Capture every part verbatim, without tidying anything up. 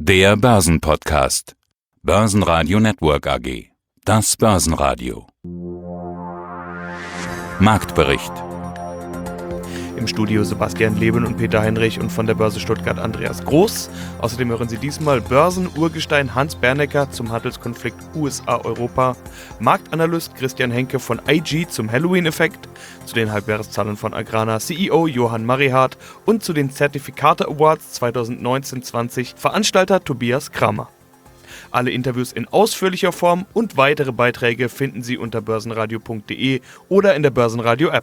Der Börsenpodcast. Börsenradio Network A G. Das Börsenradio. Marktbericht. Im Studio Sebastian Leben und Peter Heinrich und von der Börse Stuttgart Andreas Groß. Außerdem hören Sie diesmal Börsenurgestein Hans Bernecker zum Handelskonflikt U S A-Europa, Marktanalyst Christian Henke von I G zum Halloween-Effekt, zu den Halbjahreszahlen von Agrana C E O Johann Marihart und zu den Zertifikate Awards zwanzig neunzehn zwanzig Veranstalter Tobias Kramer. Alle Interviews in ausführlicher Form und weitere Beiträge finden Sie unter börsenradio punkt de oder in der Börsenradio-App.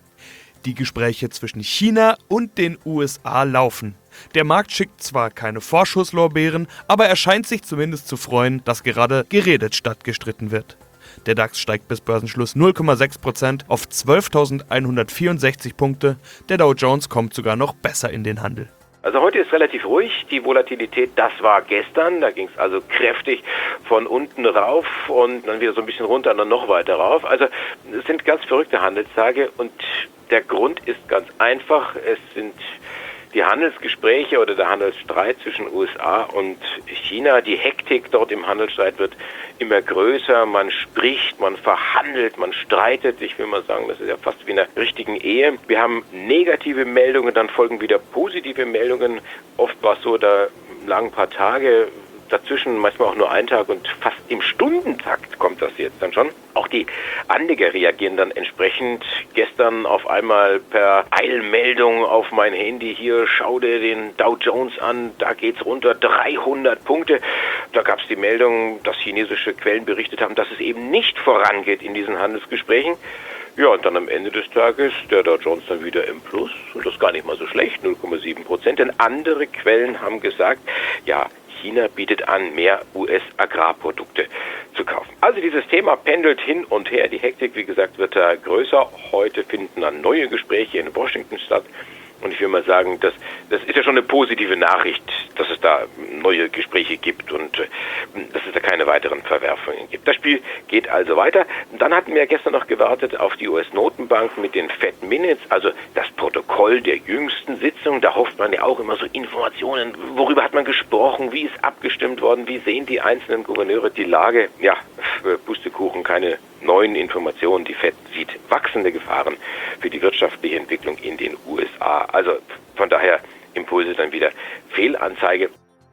Die Gespräche zwischen China und den U S A laufen. Der Markt schickt zwar keine Vorschusslorbeeren, aber er scheint sich zumindest zu freuen, dass gerade geredet statt gestritten wird. Der DAX steigt bis Börsenschluss null Komma sechs Prozent auf zwölftausendeinhundertvierundsechzig Punkte. Der Dow Jones kommt sogar noch besser in den Handel. Also heute ist relativ ruhig, die Volatilität, das war gestern, da ging es also kräftig von unten rauf und dann wieder so ein bisschen runter und dann noch weiter rauf. Also es sind ganz verrückte Handelstage und der Grund ist ganz einfach, es sind die Handelsgespräche oder der Handelsstreit zwischen U S A und China. Die Hektik dort im Handelsstreit wird immer größer. Man spricht, man verhandelt, man streitet. Ich will mal sagen, das ist ja fast wie in einer richtigen Ehe. Wir haben negative Meldungen, dann folgen wieder positive Meldungen. Oft war es so, da lagen ein paar Tage dazwischen, manchmal auch nur ein Tag und fast im Stundentakt kommt das jetzt dann schon. Auch die Anleger reagieren dann entsprechend. Gestern auf einmal per Eilmeldung auf mein Handy hier, schau dir den Dow Jones an, da geht's runter, dreihundert Punkte. Da gab's die Meldung, dass chinesische Quellen berichtet haben, dass es eben nicht vorangeht in diesen Handelsgesprächen. Ja, und dann am Ende des Tages der Dow Jones dann wieder im Plus und das gar nicht mal so schlecht, null Komma sieben Prozent. Denn andere Quellen haben gesagt, ja, China bietet an, mehr U S-Agrarprodukte zu kaufen. Also dieses Thema pendelt hin und her. Die Hektik, wie gesagt, wird da größer. Heute finden dann neue Gespräche in Washington statt. Und ich will mal sagen, das, das ist ja schon eine positive Nachricht, dass es da neue Gespräche gibt und äh, dass es da keine weiteren Verwerfungen gibt. Das Spiel geht also weiter. Und dann hatten wir gestern noch gewartet auf die U S-Notenbank mit den Fed Minutes, also das Protokoll der jüngsten Sitzung. Da hofft man ja auch immer so Informationen, worüber hat man gesprochen, wie ist abgestimmt worden, wie sehen die einzelnen Gouverneure die Lage. Ja, Pustekuchen, keine neuen Informationen. Die Fed sieht wachsende Gefahren für die wirtschaftliche Entwicklung in den U S A. Also von daher Impulse dann wieder Fehlanzeige.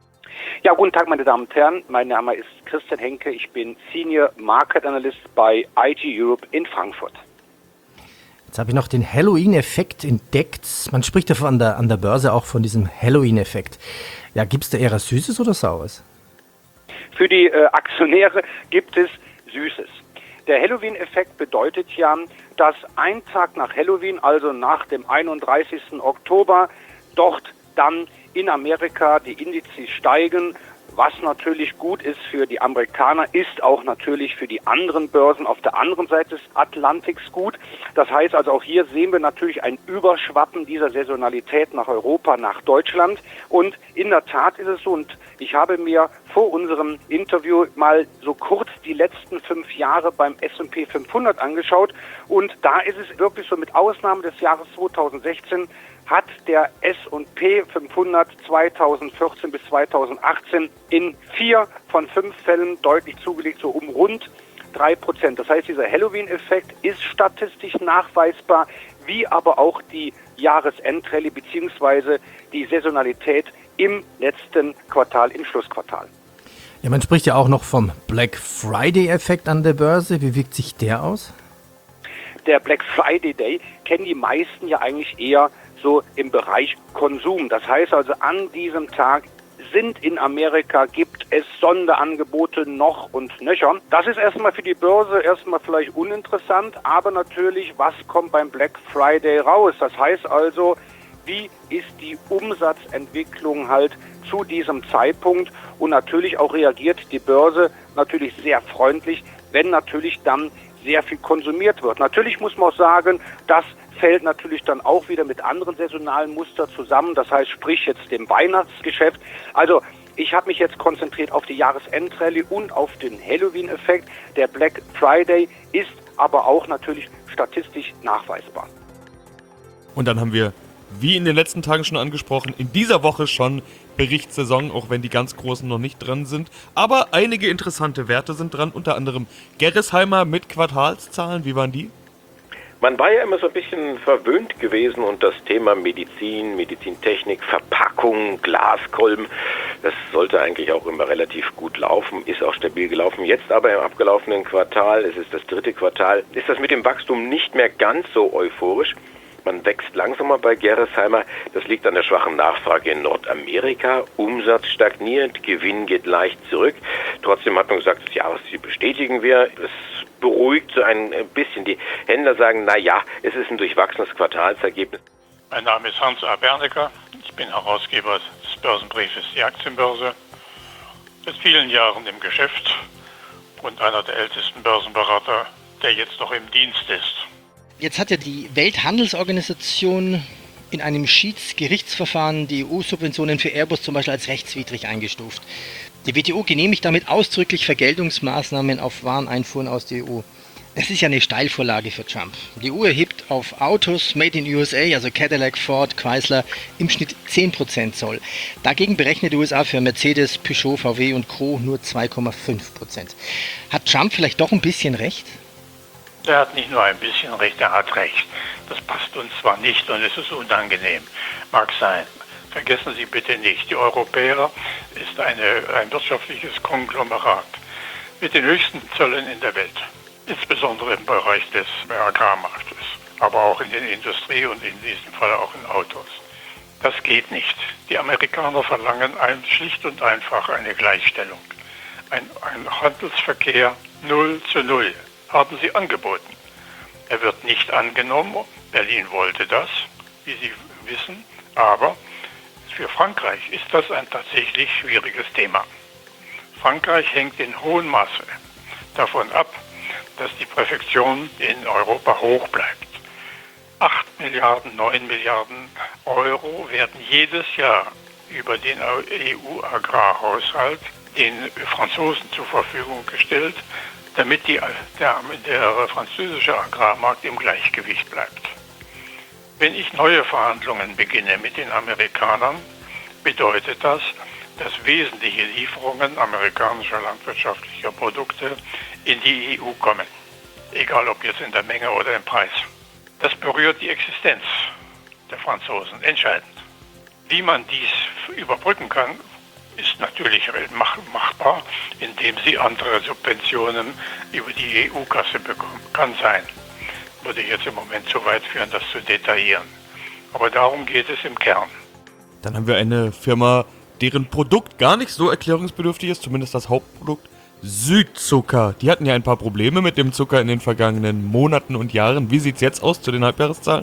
Ja, guten Tag, meine Damen und Herren. Mein Name ist Christian Henke. Ich bin Senior Market Analyst bei I G Europe in Frankfurt. Jetzt habe ich noch den Halloween-Effekt entdeckt. Man spricht ja an der, an der Börse auch von diesem Halloween-Effekt. Ja, gibt es da eher Süßes oder Saures? Für die äh, Aktionäre gibt es Süßes. Der Halloween-Effekt bedeutet ja, dass ein Tag nach Halloween, also nach dem einunddreißigsten Oktober, dort dann in Amerika die Indizes steigen. Was natürlich gut ist für die Amerikaner, ist auch natürlich für die anderen Börsen auf der anderen Seite des Atlantiks gut. Das heißt also, auch hier sehen wir natürlich ein Überschwappen dieser Saisonalität nach Europa, nach Deutschland. Und in der Tat ist es so, und ich habe mir vor unserem Interview mal so kurz die letzten fünf Jahre beim S und P fünfhundert angeschaut. Und da ist es wirklich so, mit Ausnahme des Jahres zweitausendsechzehn, hat der S und P fünfhundert zweitausendvierzehn bis zweitausendachtzehn in vier von fünf Fällen deutlich zugelegt, so um rund drei Prozent. Das heißt, dieser Halloween-Effekt ist statistisch nachweisbar, wie aber auch die Jahresendrallye bzw. die Saisonalität im letzten Quartal, im Schlussquartal. Ja, man spricht ja auch noch vom Black Friday-Effekt an der Börse. Wie wirkt sich der aus? Der Black Friday Day kennen die meisten ja eigentlich eher so im Bereich Konsum. Das heißt also, an diesem Tag sind in Amerika, gibt es Sonderangebote noch und nöcher. Das ist erstmal für die Börse erstmal vielleicht uninteressant, aber natürlich, was kommt beim Black Friday raus? Das heißt also, wie ist die Umsatzentwicklung halt zu diesem Zeitpunkt? Und natürlich auch reagiert die Börse natürlich sehr freundlich, wenn natürlich dann sehr viel konsumiert wird. Natürlich muss man auch sagen, dass fällt natürlich dann auch wieder mit anderen saisonalen Mustern zusammen, das heißt sprich jetzt dem Weihnachtsgeschäft. Also ich habe mich jetzt konzentriert auf die Jahresendrallye und auf den Halloween-Effekt. Der Black Friday ist aber auch natürlich statistisch nachweisbar. Und dann haben wir, wie in den letzten Tagen schon angesprochen, in dieser Woche schon Berichtssaison, auch wenn die ganz Großen noch nicht dran sind. Aber einige interessante Werte sind dran, unter anderem Gerresheimer mit Quartalszahlen. Wie waren die? Man war ja immer so ein bisschen verwöhnt gewesen und das Thema Medizin, Medizintechnik, Verpackung, Glaskolben, das sollte eigentlich auch immer relativ gut laufen, ist auch stabil gelaufen. Jetzt aber im abgelaufenen Quartal, es ist das dritte Quartal, ist das mit dem Wachstum nicht mehr ganz so euphorisch. Man wächst langsamer bei Gerresheimer. Das liegt an der schwachen Nachfrage in Nordamerika. Umsatz stagniert, Gewinn geht leicht zurück. Trotzdem hat man gesagt, das Jahresziel bestätigen wir. Es beruhigt so ein bisschen. Die Händler sagen, na ja, es ist ein durchwachsenes Quartalsergebnis. Mein Name ist Hans A. Bernecker. Ich bin Herausgeber des Börsenbriefes Die Aktienbörse. Seit vielen Jahren im Geschäft und einer der ältesten Börsenberater, der jetzt noch im Dienst ist. Jetzt hat ja die Welthandelsorganisation in einem Schiedsgerichtsverfahren die E U-Subventionen für Airbus zum Beispiel als rechtswidrig eingestuft. Die W T O genehmigt damit ausdrücklich Vergeltungsmaßnahmen auf Wareneinfuhren aus der E U. Das ist ja eine Steilvorlage für Trump. Die E U erhebt auf Autos made in U S A, also Cadillac, Ford, Chrysler, im Schnitt zehn Prozent Zoll. Dagegen berechnet die U S A für Mercedes, Peugeot, V W und Co. nur zwei Komma fünf Prozent. Hat Trump vielleicht doch ein bisschen recht? Er hat nicht nur ein bisschen recht, er hat recht. Das passt uns zwar nicht und es ist unangenehm. Mag sein. Vergessen Sie bitte nicht, die Europäer ist eine, ein wirtschaftliches Konglomerat mit den höchsten Zöllen in der Welt. Insbesondere im Bereich des Agrarmarktes, aber auch in der Industrie und in diesem Fall auch in Autos. Das geht nicht. Die Amerikaner verlangen ein, schlicht und einfach eine Gleichstellung. Ein, ein Handelsverkehr null zu null. Haben sie angeboten. Er wird nicht angenommen. Berlin wollte das, wie Sie wissen. Aber für Frankreich ist das ein tatsächlich schwieriges Thema. Frankreich hängt in hohem Maße davon ab, dass die Präfektion in Europa hoch bleibt. acht Milliarden, neun Milliarden Euro werden jedes Jahr über den E U-Agrarhaushalt den Franzosen zur Verfügung gestellt, damit die, der, der französische Agrarmarkt im Gleichgewicht bleibt. Wenn ich neue Verhandlungen beginne mit den Amerikanern, bedeutet das, dass wesentliche Lieferungen amerikanischer landwirtschaftlicher Produkte in die E U kommen, egal ob jetzt in der Menge oder im Preis. Das berührt die Existenz der Franzosen entscheidend. Wie man dies überbrücken kann, ist natürlich machbar, indem sie andere Subventionen über die E U-Kasse bekommen. Kann sein. Würde jetzt im Moment zu weit führen, das zu detaillieren. Aber darum geht es im Kern. Dann haben wir eine Firma, deren Produkt gar nicht so erklärungsbedürftig ist, zumindest das Hauptprodukt, Südzucker. Die hatten ja ein paar Probleme mit dem Zucker in den vergangenen Monaten und Jahren. Wie sieht's jetzt aus zu den Halbjahreszahlen?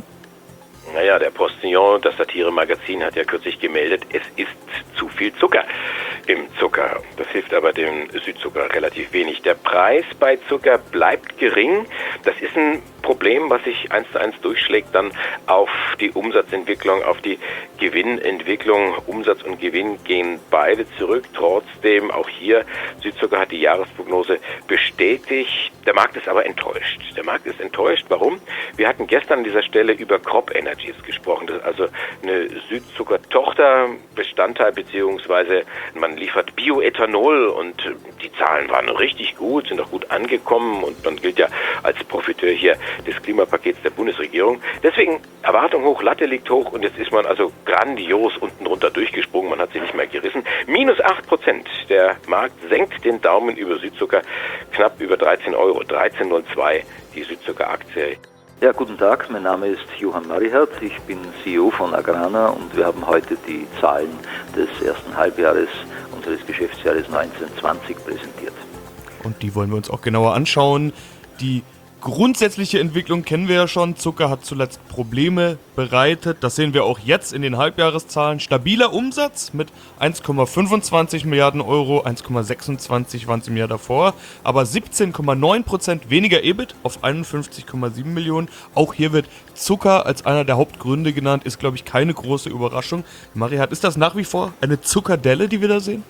Naja, der Postillon, das Satire-Magazin, hat ja kürzlich gemeldet, es ist zu viel Zucker im Zucker. Das hilft aber dem Südzucker relativ wenig. Der Preis bei Zucker bleibt gering. Das ist ein Problem, was sich eins zu eins durchschlägt dann auf die Umsatzentwicklung, auf die Gewinnentwicklung. Umsatz und Gewinn gehen beide zurück. Trotzdem, auch hier, Südzucker hat die Jahresprognose bestätigt. Der Markt ist aber enttäuscht. Der Markt ist enttäuscht. Warum? Wir hatten gestern an dieser Stelle über Crop Energies gesprochen. Das ist also eine Südzucker-Tochter, Bestandteil, beziehungsweise man liefert Bioethanol und die Zahlen waren richtig gut, sind auch gut angekommen und man gilt ja als Profiteur hier des Klimapakets der Bundesregierung. Deswegen Erwartung hoch, Latte liegt hoch und jetzt ist man also grandios unten drunter durchgesprungen, man hat sie nicht mehr gerissen. Minus acht Prozent. Der Markt senkt den Daumen über Südzucker knapp über dreizehn Euro, dreizehn Komma null zwei die Südzucker-Aktie. Ja, guten Tag, mein Name ist Johann Marihardt, ich bin C E O von Agrana und wir haben heute die Zahlen des ersten Halbjahres unseres Geschäftsjahres neunzehn zwanzig präsentiert. Und die wollen wir uns auch genauer anschauen. Die grundsätzliche Entwicklung kennen wir ja schon. Zucker hat zuletzt Probleme bereitet. Das sehen wir auch jetzt in den Halbjahreszahlen. Stabiler Umsatz mit eins Komma fünfundzwanzig Milliarden Euro, eins Komma sechsundzwanzig waren es im Jahr davor. Aber siebzehn Komma neun Prozent weniger E B I T auf einundfünfzig Komma sieben Millionen. Auch hier wird Zucker als einer der Hauptgründe genannt. Ist, glaube ich, keine große Überraschung. Marihardt, ist das nach wie vor eine Zuckerdelle, die wir da sehen?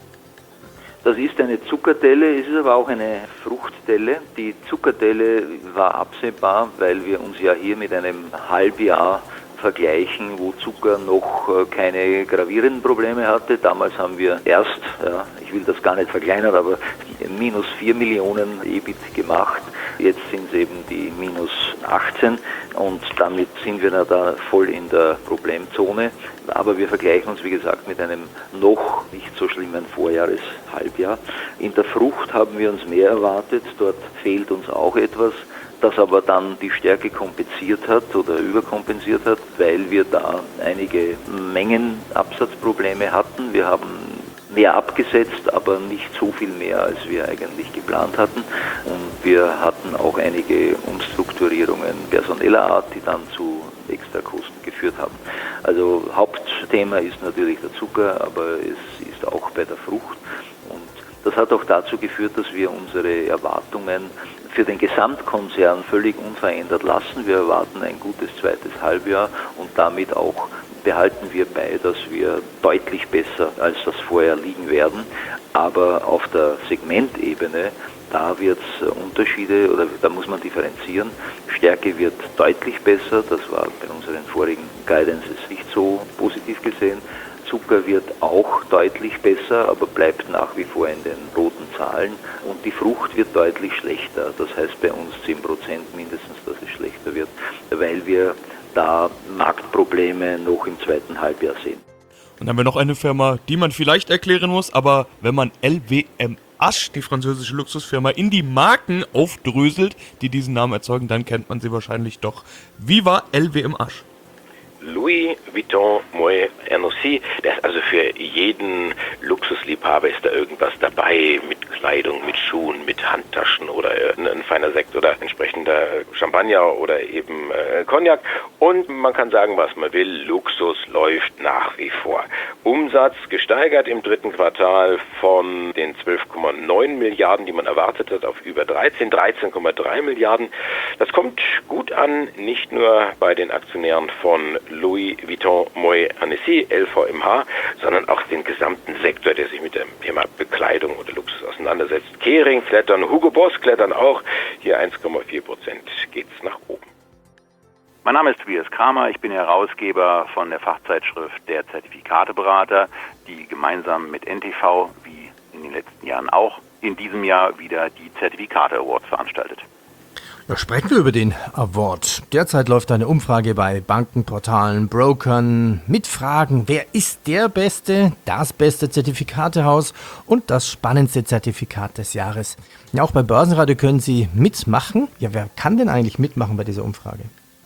Das ist eine Zuckerdelle, es ist aber auch eine Fruchtdelle. Die Zuckerdelle war absehbar, weil wir uns ja hier mit einem Halbjahr vergleichen, wo Zucker noch keine gravierenden Probleme hatte. Damals haben wir erst, ja, ich will das gar nicht verkleinern, aber minus vier Millionen E B I T gemacht. Jetzt sind es eben die minus achtzehn und damit sind wir da voll in der Problemzone. Aber wir vergleichen uns, wie gesagt, mit einem noch nicht so schlimmen Vorjahreshalbjahr. In der Frucht haben wir uns mehr erwartet, dort fehlt uns auch etwas, das aber dann die Stärke kompensiert hat oder überkompensiert hat, weil wir da einige Mengenabsatzprobleme hatten. Wir haben mehr abgesetzt, aber nicht so viel mehr, als wir eigentlich geplant hatten. Und wir hatten auch einige Umstrukturierungen personeller Art, die dann zu Extrakosten geführt haben. Also Hauptthema ist natürlich der Zucker, aber es ist auch bei der Frucht. Und das hat auch dazu geführt, dass wir unsere Erwartungen für den Gesamtkonzern völlig unverändert lassen. Wir erwarten ein gutes zweites Halbjahr und damit auch behalten wir bei, dass wir deutlich besser als das vorher liegen werden. Aber auf der Segmentebene, da wird es Unterschiede oder da muss man differenzieren. Stärke wird deutlich besser, das war bei unseren vorigen Guidances nicht so positiv gesehen. Zucker wird auch deutlich besser, aber bleibt nach wie vor in den roten Zahlen. Und die Frucht wird deutlich schlechter. Das heißt bei uns zehn Prozent mindestens, dass es schlechter wird, weil wir da Marktprobleme noch im zweiten Halbjahr sehen. Und dann haben wir noch eine Firma, die man vielleicht erklären muss, aber wenn man L W M H, die französische Luxusfirma, in die Marken aufdröselt, die diesen Namen erzeugen, dann kennt man sie wahrscheinlich doch. Wie war L W M H? Louis Vuitton Moet Hennessy, das ist also für jeden Luxusliebhaber ist da irgendwas dabei, mit Kleidung, mit Schuhen, mit Handtaschen oder äh, ein feiner Sekt oder entsprechender Champagner oder eben äh, Cognac. Und man kann sagen, was man will, Luxus läuft nach wie vor. Umsatz gesteigert im dritten Quartal von den zwölf Komma neun Milliarden, die man erwartet hat, auf über dreizehn, dreizehn Komma drei Milliarden. Das kommt gut an, nicht nur bei den Aktionären von Louis Vuitton Moet Hennessy, L V M H, sondern auch den gesamten Sektor, der sich mit dem Thema Bekleidung oder Luxus auseinandersetzt. Kering klettern, Hugo Boss klettern auch. Hier eins Komma vier Prozent geht's nach oben. Mein Name ist Tobias Kramer, ich bin Herausgeber von der Fachzeitschrift Der Zertifikateberater, die gemeinsam mit N T V, wie in den letzten Jahren auch, in diesem Jahr wieder die Zertifikate Awards veranstaltet. Ja, sprechen wir über den Award. Derzeit läuft eine Umfrage bei Banken, Portalen, Brokern mit Fragen, wer ist der beste, das beste Zertifikatehaus und das spannendste Zertifikat des Jahres. Ja, auch bei Börsenradio können Sie mitmachen. Ja, wer kann denn eigentlich mitmachen bei dieser Umfrage?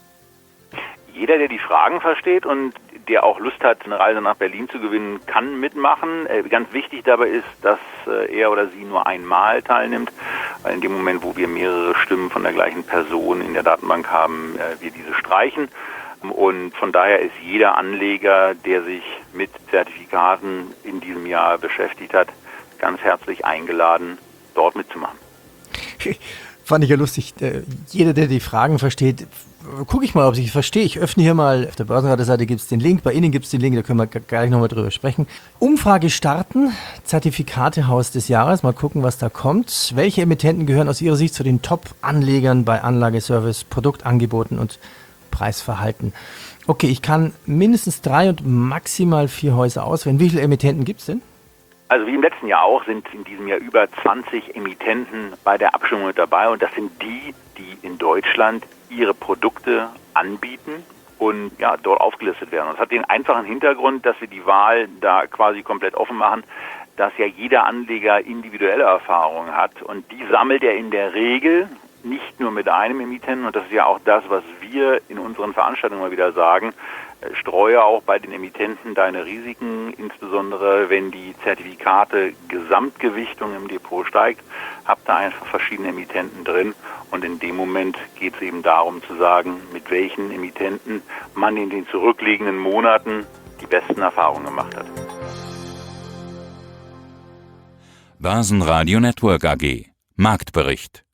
Jeder, der die Fragen versteht und der auch Lust hat, eine Reise nach Berlin zu gewinnen, kann mitmachen. Ganz wichtig dabei ist, dass er oder sie nur einmal teilnimmt, weil in dem Moment, wo wir mehrere Stimmen von der gleichen Person in der Datenbank haben, wir diese streichen. Und von daher ist jeder Anleger, der sich mit Zertifikaten in diesem Jahr beschäftigt hat, ganz herzlich eingeladen, dort mitzumachen. Fand ich ja lustig. Jeder, der die Fragen versteht, gucke ich mal, ob ich es verstehe. Ich öffne hier mal, auf der Börsenradio-Seite gibt es den Link, bei Ihnen gibt es den Link, da können wir gleich nochmal drüber sprechen. Umfrage starten, Zertifikatehaus des Jahres, mal gucken, was da kommt. Welche Emittenten gehören aus Ihrer Sicht zu den Top-Anlegern bei Anlageservice, Produktangeboten und Preisverhalten? Okay, ich kann mindestens drei und maximal vier Häuser auswählen. Wie viele Emittenten gibt es denn? Also wie im letzten Jahr auch sind in diesem Jahr über zwanzig Emittenten bei der Abstimmung mit dabei und das sind die, die in Deutschland ihre Produkte anbieten und ja, dort aufgelistet werden. Und das hat den einfachen Hintergrund, dass wir die Wahl da quasi komplett offen machen, dass ja jeder Anleger individuelle Erfahrungen hat und die sammelt er in der Regel nicht nur mit einem Emittenten und das ist ja auch das, was wir in unseren Veranstaltungen mal wieder sagen, streue auch bei den Emittenten deine Risiken, insbesondere wenn die Zertifikate Gesamtgewichtung im Depot steigt, habt da einfach verschiedene Emittenten drin und in dem Moment geht es eben darum zu sagen, mit welchen Emittenten man in den zurückliegenden Monaten die besten Erfahrungen gemacht hat. Börsenradio Network A G Marktbericht